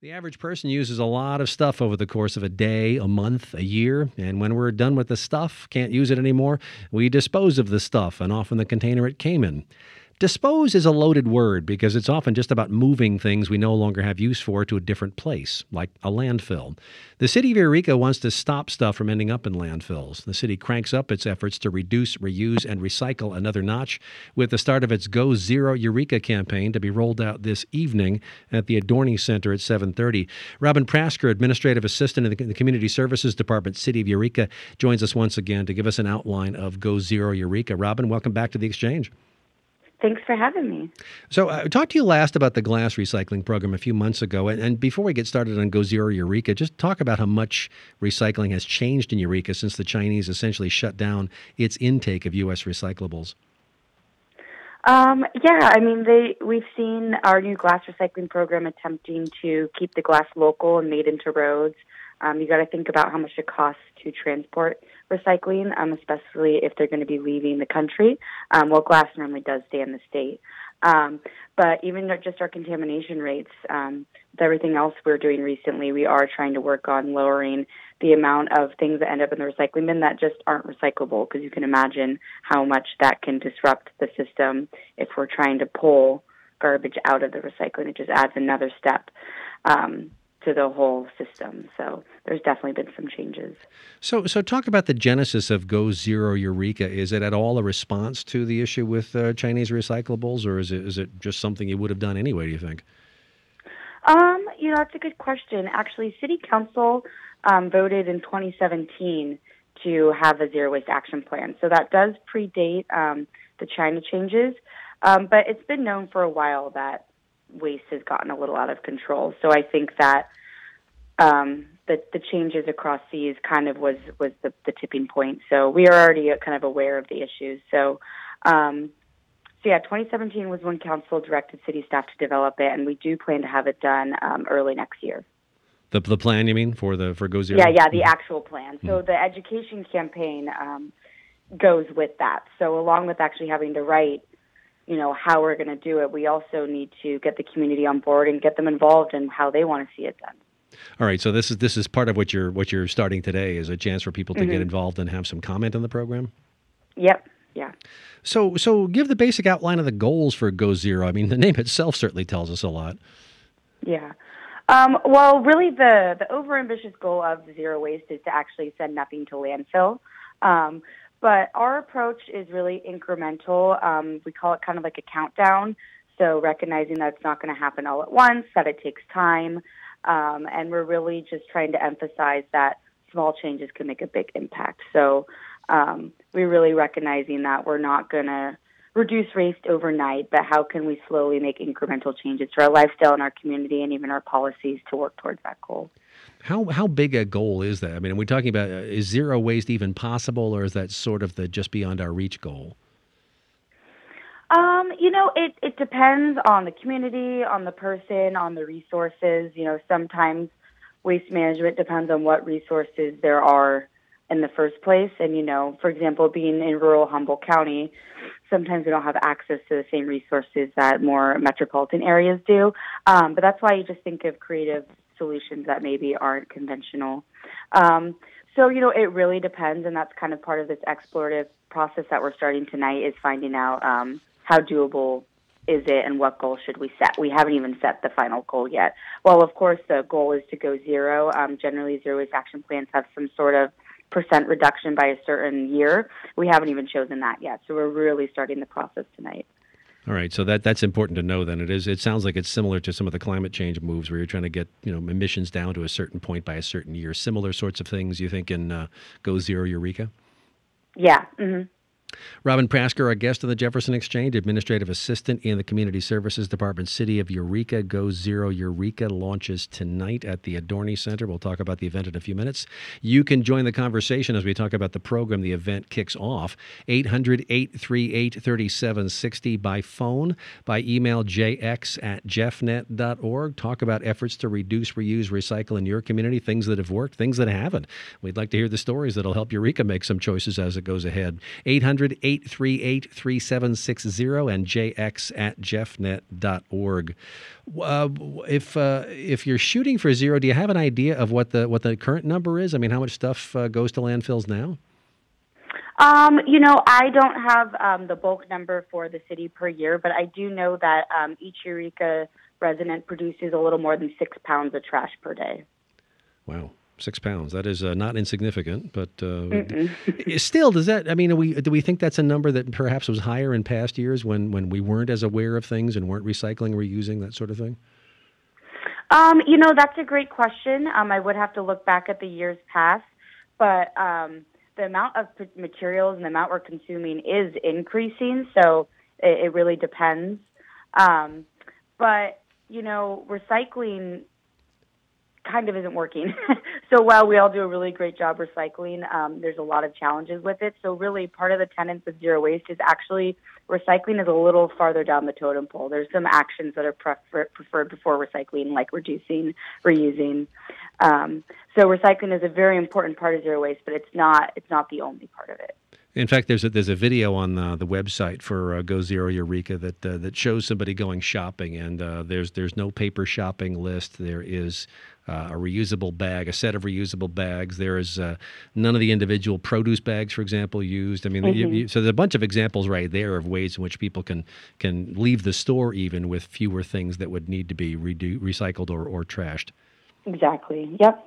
The average person uses a lot of stuff over the course of a day, a month, a year, and when we're done with the stuff, can't use it anymore, we dispose of the stuff and often the container it came in. Dispose is a loaded word because it's often just about moving things we no longer have use for to a different place, like a landfill. The city of Eureka wants to stop stuff from ending up in landfills. The city cranks up its efforts to reduce, reuse, and recycle another notch with the start of its Go Zero Eureka campaign to be rolled out this evening at the Adorney Center at 7:30. Robin Prasker, Administrative Assistant in the Community Services Department, City of Eureka, joins us once again to give us an outline of Go Zero Eureka. Robin, welcome back to The Exchange. Thanks for having me. So I talked to you last about the glass recycling program a few months ago. And before we get started on Go Zero Eureka, just talk about how much recycling has changed in Eureka since the Chinese essentially shut down its intake of U.S. recyclables. We've seen our new glass recycling program attempting to keep the glass local and made into roads. You got to think about how much it costs to transport recycling, especially if they're going to be leaving the country. Glass normally does stay in the state. But even just our contamination rates, with everything else we're doing recently, we are trying to work on lowering the amount of things that end up in the recycling bin that just aren't recyclable, because you can imagine how much that can disrupt the system if we're trying to pull garbage out of the recycling. It just adds another step to the whole system. So there's definitely been some changes. So talk about the genesis of Go Zero Eureka. Is it at all a response to the issue with Chinese recyclables, or is it just something you would have done anyway, do you think? That's a good question. Actually, City Council voted in 2017 to have a zero waste action plan. So that does predate the China changes, but it's been known for a while that waste has gotten a little out of control. So I think that the changes across seas kind of was the tipping point. So we are already kind of aware of the issues. So 2017 was when council directed city staff to develop it, and we do plan to have it done early next year. The plan, you mean, for Go Zero? Yeah, the actual plan. So the education campaign goes with that. So along with actually having to write how we're going to do it, we also need to get the community on board and get them involved in how they want to see it done. All right, so this is part of what you're starting today, is a chance for people to get involved and have some comment on the program? Yep, yeah. So give the basic outline of the goals for Go Zero. I mean, the name itself certainly tells us a lot. Yeah. Really the overambitious goal of zero waste is to actually send nothing to landfill. But our approach is really incremental. We call it kind of like a countdown. So recognizing that it's not going to happen all at once, that it takes time. And we're really just trying to emphasize that small changes can make a big impact. So we're really recognizing that we're not going to reduce waste overnight, but how can we slowly make incremental changes to our lifestyle and our community and even our policies to work towards that goal. How big a goal is that? I mean, are we talking about, is zero waste even possible, or is that sort of the just beyond our reach goal? It depends on the community, on the person, on the resources. Sometimes waste management depends on what resources there are in the first place. And, for example, being in rural Humboldt County, sometimes we don't have access to the same resources that more metropolitan areas do. But that's why you just think of creative solutions that maybe aren't conventional. It really depends, and that's kind of part of this explorative process that we're starting tonight, is finding out how doable is it and what goal should we set. We haven't even set the final goal yet. Well, of course, the goal is to go zero. Generally, zero waste action plans have some sort of % reduction by a certain year. We haven't even chosen that yet, so we're really starting the process tonight. All right, so that's important to know then. It sounds like it's similar to some of the climate change moves where you're trying to get emissions down to a certain point by a certain year. Similar sorts of things, you think, in Go Zero Eureka? Yeah. Mm-hmm. Robin Prasker, our guest on the Jefferson Exchange, Administrative Assistant in the Community Services Department, City of Eureka. Go Zero Eureka launches tonight at the Adorney Center. We'll talk about the event in a few minutes. You can join the conversation as we talk about the program. The event kicks off 800-838-3760 by phone, by email jx@jeffnet.org. Talk about efforts to reduce, reuse, recycle in your community, things that have worked, things that haven't. We'd like to hear the stories that'll help Eureka make some choices as it goes ahead. 800 1-800-838-3760 and jx@jeffnet.org. If you're shooting for zero, do you have an idea of what the current number is? I mean, how much stuff goes to landfills now? I don't have the bulk number for the city per year, but I do know that each Eureka resident produces a little more than 6 pounds of trash per day. Wow. 6 pounds. That is not insignificant, but still, does that? I mean, do we think that's a number that perhaps was higher in past years when we weren't as aware of things and weren't recycling, reusing, that sort of thing? That's a great question. I would have to look back at the years past, but the amount of materials and the amount we're consuming is increasing, so it really depends. But recycling kind of isn't working. So while we all do a really great job recycling, there's a lot of challenges with it. So really part of the tenets of zero waste is actually recycling is a little farther down the totem pole. There's some actions that are preferred before recycling, like reducing, reusing. So recycling is a very important part of zero waste, but it's not the only part of it. In fact, there's a video on the website for Go Zero Eureka that shows somebody going shopping, and there's no paper shopping list. There is a reusable bag, a set of reusable bags. There is none of the individual produce bags, for example, used. I mean, so there's a bunch of examples right there of ways in which people can leave the store even with fewer things that would need to be recycled or trashed. Exactly. Yep.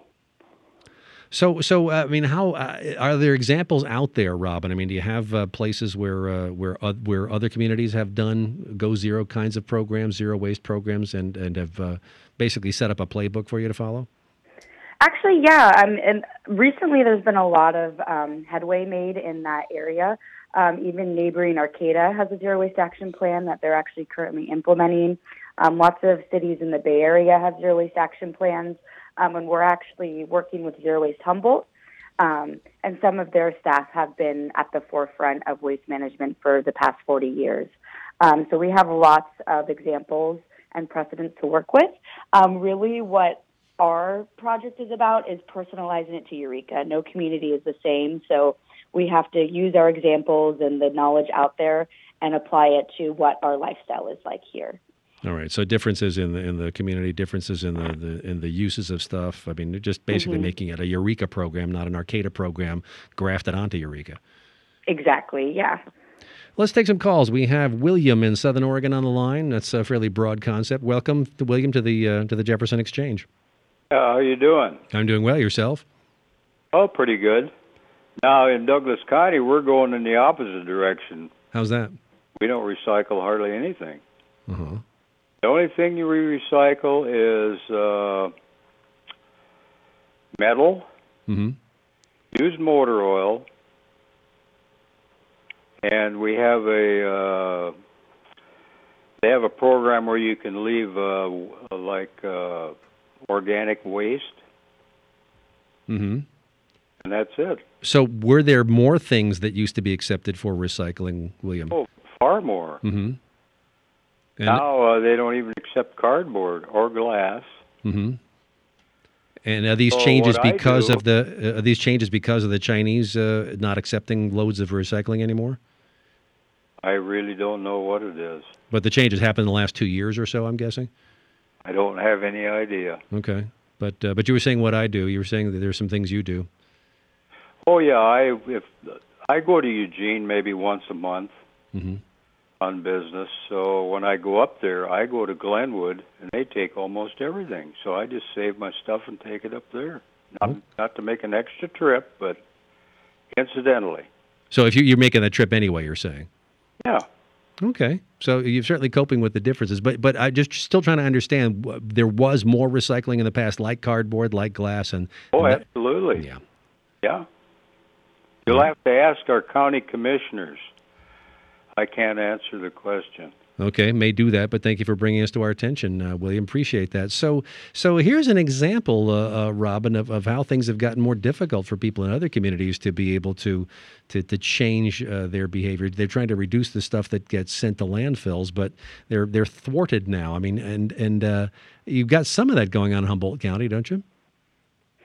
So I mean, how are there examples out there, Robin? I mean, do you have places where other communities have done Go Zero kinds of programs, zero waste programs, and have basically set up a playbook for you to follow? Actually, yeah. And recently, there's been a lot of headway made in that area. Even neighboring Arcata has a zero waste action plan that they're actually currently implementing. Lots of cities in the Bay Area have zero waste action plans. And we're actually working with Zero Waste Humboldt, and some of their staff have been at the forefront of waste management for the past 40 years. So we have lots of examples and precedents to work with. Really what our project is about is personalizing it to Eureka. No community is the same, so we have to use our examples and the knowledge out there and apply it to what our lifestyle is like here. All right. So differences in the community, differences in the uses of stuff. I mean, they're just basically making it a Eureka program, not an Arcata program, grafted onto Eureka. Exactly. Yeah. Let's take some calls. We have William in Southern Oregon on the line. That's a fairly broad concept. Welcome, William, to the Jefferson Exchange. How are you doing? I'm doing well. Yourself? Oh, pretty good. Now in Douglas County, we're going in the opposite direction. How's that? We don't recycle hardly anything. Uh-huh. The only thing we recycle is metal, used motor oil, and we have they have a program where you can leave organic waste. Mm-hmm. And that's it. So were there more things that used to be accepted for recycling, William? Oh, far more. Mm-hmm. Now they don't even accept cardboard or glass. Mm-hmm. And are these changes because of the Chinese not accepting loads of recycling anymore? I really don't know what it is. But the changes happened in the last 2 years or so, I'm guessing? I don't have any idea. Okay. But you were saying what I do. You were saying that there's some things you do. Oh, yeah. If I go to Eugene maybe once a month. Mm-hmm. On business, so when I go up there, I go to Glenwood, and they take almost everything. So I just save my stuff and take it up there. Not to make an extra trip, but incidentally. So if you're making that trip anyway, you're saying? Yeah. Okay. So you're certainly coping with the differences, but I just still trying to understand. There was more recycling in the past, like cardboard, like glass, and absolutely. Yeah. Yeah. You'll have to ask our county commissioners. I can't answer the question. Okay, may do that, but thank you for bringing us to our attention, William. Appreciate that. So here's an example, Robin, of how things have gotten more difficult for people in other communities to be able to change their behavior. They're trying to reduce the stuff that gets sent to landfills, but they're thwarted now. I mean, and you've got some of that going on in Humboldt County, don't you?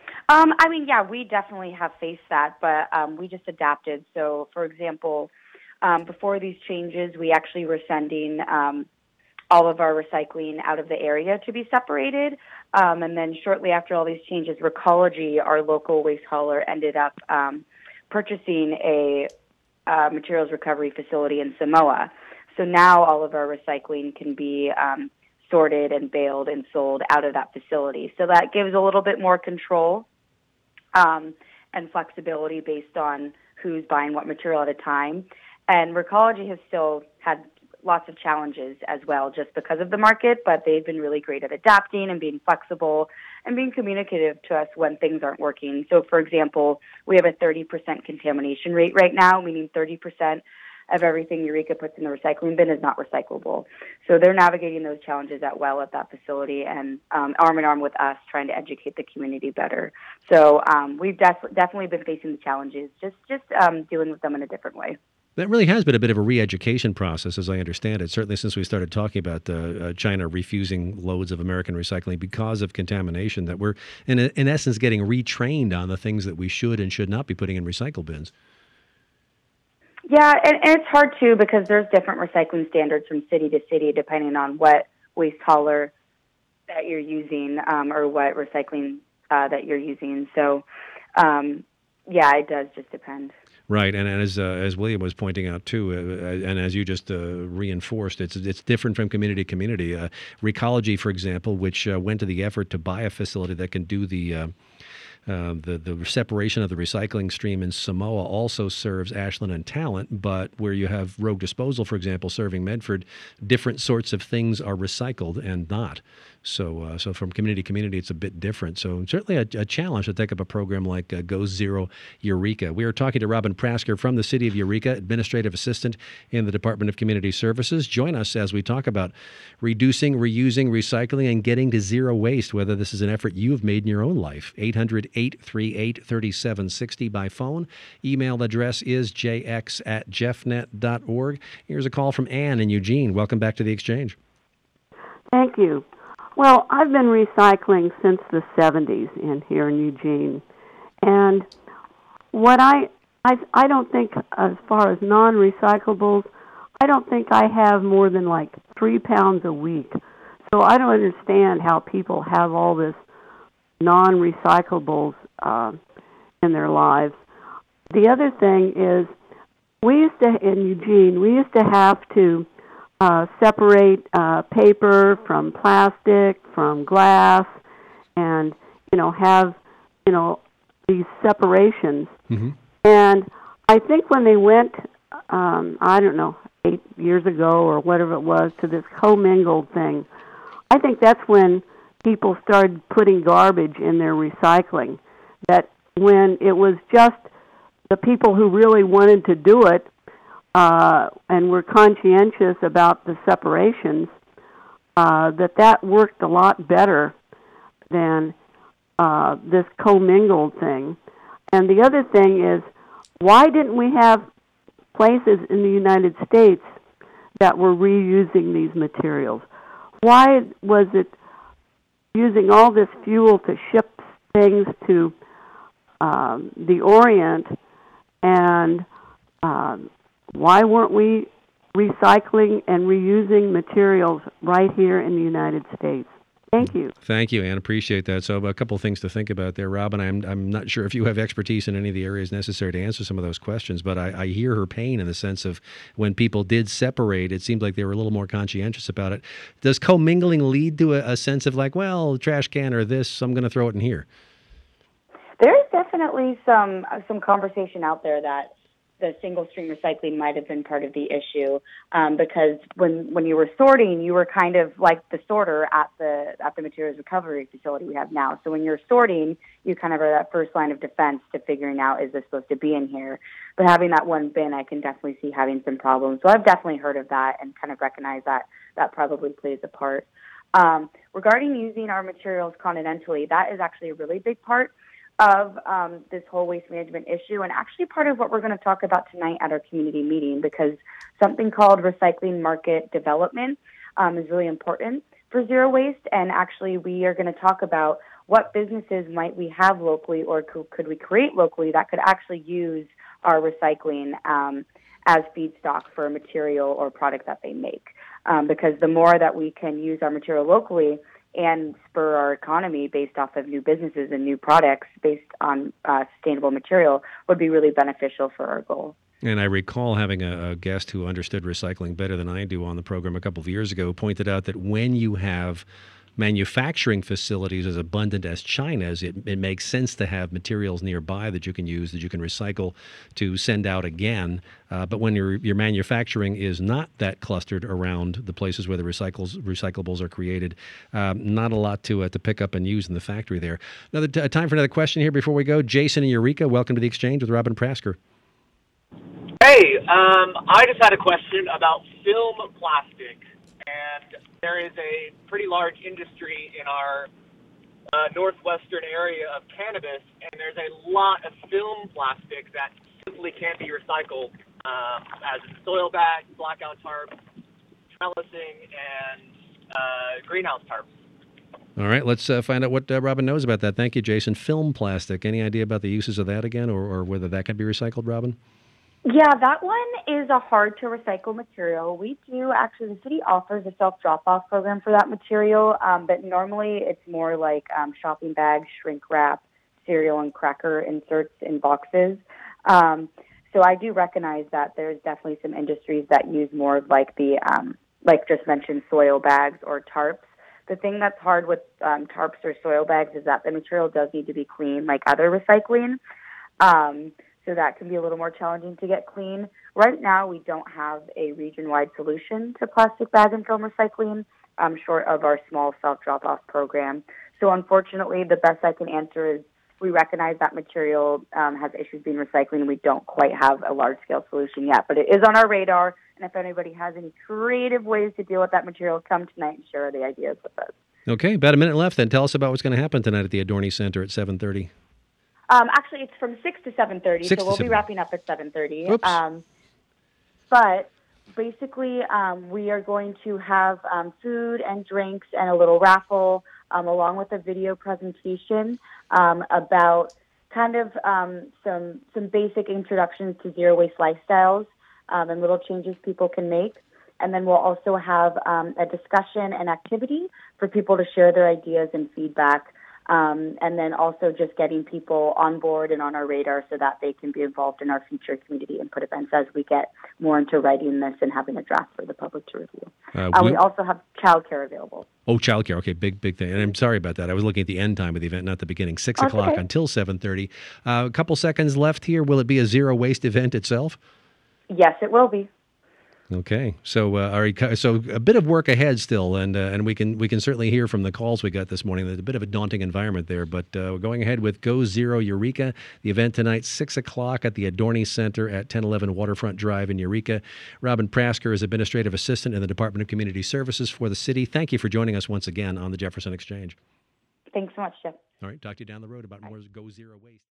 Yeah, we definitely have faced that, but we just adapted. So, for example, Before these changes, we actually were sending all of our recycling out of the area to be separated. And then shortly after all these changes, Recology, our local waste hauler, ended up purchasing a materials recovery facility in Samoa. So now all of our recycling can be sorted and baled and sold out of that facility. So that gives a little bit more control and flexibility based on who's buying what material at a time. And Recology has still had lots of challenges as well just because of the market, but they've been really great at adapting and being flexible and being communicative to us when things aren't working. So, for example, we have a 30% contamination rate right now, meaning 30% of everything Eureka puts in the recycling bin is not recyclable. So they're navigating those challenges at that facility and arm in arm with us trying to educate the community better. So we've definitely been facing the challenges, just dealing with them in a different way. That really has been a bit of a re-education process, as I understand it, certainly since we started talking about China refusing loads of American recycling because of contamination, that we're, in essence, getting retrained on the things that we should and should not be putting in recycle bins. Yeah, and it's hard, too, because there's different recycling standards from city to city depending on what waste hauler that you're using or what recycling that you're using. So, yeah, it does just depend. Right, and as William was pointing out too, and as you just reinforced, it's different from community to community. Recology, for example, which went to the effort to buy a facility that can do the separation of the recycling stream in Samoa, also serves Ashland and Talent, but where you have Rogue Disposal, for example, serving Medford, different sorts of things are recycled and not. So from community to community, it's a bit different. So certainly a challenge to take up a program like Go Zero Eureka. We are talking to Robin Prasker from the City of Eureka, Administrative Assistant in the Department of Community Services. Join us as we talk about reducing, reusing, recycling, and getting to zero waste, whether this is an effort you've made in your own life. 800-838-3760 by phone. Email address is jx@jeffnet.org. Here's a call from Ann in Eugene. Welcome back to the Exchange. Thank you. Well, I've been recycling since the 70s here in Eugene. And what I don't think, as far as non-recyclables, I don't think I have more than like 3 pounds a week. So I don't understand how people have all this non-recyclables in their lives. The other thing is, in Eugene, we used to have to separate paper from plastic, from glass, and, have, these separations. Mm-hmm. And I think when they went, 8 years ago or whatever it was, to this commingled thing, I think that's when people started putting garbage in their recycling. That when it was just the people who really wanted to do it, and were conscientious about the separations, that worked a lot better than this commingled thing. And the other thing is, why didn't we have places in the United States that were reusing these materials? Why was it using all this fuel to ship things to the Orient, and why weren't we recycling and reusing materials right here in the United States? Thank you. Thank you, Ann. Appreciate that. So a couple of things to think about there, Robin. I'm not sure if you have expertise in any of the areas necessary to answer some of those questions, but I hear her pain in the sense of when people did separate, it seemed like they were a little more conscientious about it. Does commingling lead to a sense of like, well, trash can or this, I'm going to throw it in here? There's definitely some conversation out there that the single-stream recycling might have been part of the issue, because when you were sorting, you were kind of like the sorter at the materials recovery facility we have now. So when you're sorting, you kind of are that first line of defense to figuring out, is this supposed to be in here? But having that one bin, I can definitely see having some problems. So I've definitely heard of that and kind of recognize that probably plays a part. Regarding using our materials continentally, that is actually a really big part of this whole waste management issue, and actually part of what we're going to talk about tonight at our community meeting, because something called recycling market development is really important for zero waste. And actually we are going to talk about what businesses might we have locally, or could we create locally that could actually use our recycling as feedstock for a material or product that they make. Because the more that we can use our material locally and spur our economy based off of new businesses and new products based on sustainable material would be really beneficial for our goal. And I recall having a guest who understood recycling better than I do on the program a couple of years ago, pointed out that when you have manufacturing facilities as abundant as China's, it makes sense to have materials nearby that you can use, that you can recycle to send out again. But when your manufacturing is not that clustered around the places where the recyclables are created, not a lot to pick up and use in the factory there. Time for another question here before we go. Jason in Eureka, welcome to the Exchange with Robin Prasker. Hey, I just had a question about film plastic. And there is a pretty large industry in our northwestern area of cannabis, and there's a lot of film plastic that simply can't be recycled, as in soil bags, blackout tarps, trellising, and greenhouse tarps. All right, let's find out what Robin knows about that. Thank you, Jason. Film plastic. Any idea about the uses of that again, or whether that can be recycled, Robin? Yeah, that one is a hard to recycle material. We do actually, the city offers a self drop-off program for that material, but normally it's more like shopping bags, shrink wrap, cereal and cracker inserts in boxes. So I do recognize that there's definitely some industries that use more of like the, like just mentioned, soil bags or tarps. The thing that's hard with tarps or soil bags is that the material does need to be clean like other recycling. So that can be a little more challenging to get clean. Right now, we don't have a region-wide solution to plastic bag and film recycling, short of our small self-drop-off program. So unfortunately, the best I can answer is we recognize that material has issues being recycling, and we don't quite have a large-scale solution yet. But it is on our radar, and if anybody has any creative ways to deal with that material, come tonight and share the ideas with us. Okay, about a minute left then. Tell us about what's going to happen tonight at the Adorni Center at 7:30. Actually, it's from 6 to 7:30, so we'll be wrapping up at 7:30. But basically, we are going to have food and drinks and a little raffle, along with a video presentation about kind of some basic introductions to zero waste lifestyles and little changes people can make. And then we'll also have a discussion and activity for people to share their ideas and feedback. And then also just getting people on board and on our radar so that they can be involved in our future community input events as we get more into writing this and having a draft for the public to review. We also have childcare available. Oh, childcare. Okay, big thing. And I'm sorry about that. I was looking at the end time of the event, not the beginning. 6 o'clock okay. Until 7:30. A couple seconds left here. Will it be a zero waste event itself? Yes, it will be. Okay, so so a bit of work ahead still, and we can certainly hear from the calls we got this morning. There's a bit of a daunting environment there, but we're going ahead with Go Zero Eureka. The event tonight, 6 o'clock at the Adorni Center at 1011 Waterfront Drive in Eureka. Robin Prasker is Administrative Assistant in the Department of Community Services for the city. Thank you for joining us once again on the Jefferson Exchange. Thanks so much, Jeff. All right, talk to you down the road about more Go Zero Waste.